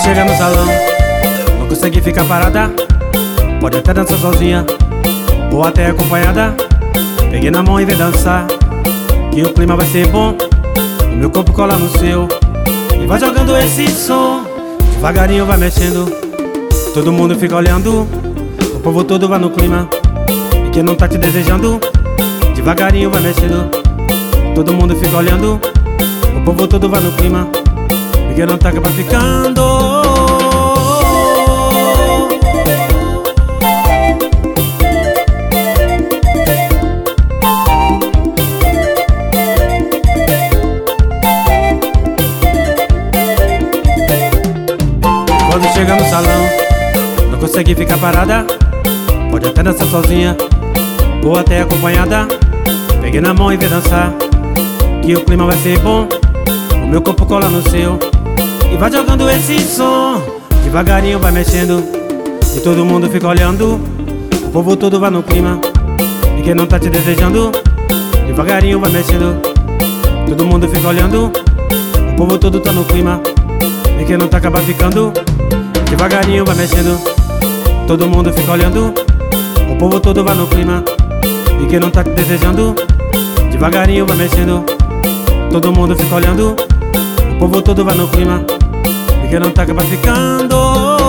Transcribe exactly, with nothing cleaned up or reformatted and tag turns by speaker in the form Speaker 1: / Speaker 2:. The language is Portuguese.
Speaker 1: chega no salão, não consegue ficar parada. Pode até dançar sozinha ou até acompanhada. Peguei na mão e vem dançar, que o clima vai ser bom. O meu corpo cola no seu e vai jogando esse som. Devagarinho vai mexendo, todo mundo fica olhando. O povo todo vai no clima, e quem não tá te desejando. Devagarinho vai mexendo, todo mundo fica olhando. O povo todo vai no clima, e quem não tá acaba ficando. Quando chega no salão, não consegue ficar parada. Pode até dançar sozinha ou até acompanhada. Peguei na mão e vem dançar, que o clima vai ser bom. O meu corpo cola no seu e vai jogando esse som. Devagarinho vai mexendo e todo mundo fica olhando. O povo todo vai no clima, e quem não tá te desejando. Devagarinho vai mexendo, todo mundo fica olhando. O povo todo tá no clima, e quem não tá acaba ficando. Devagarinho vai mexendo, todo mundo fica olhando. O povo todo vai no clima, e quem não tá te desejando. Devagarinho vai mexendo, todo mundo fica olhando. O povo todo vai no clima, e quem não tá acaba ficando.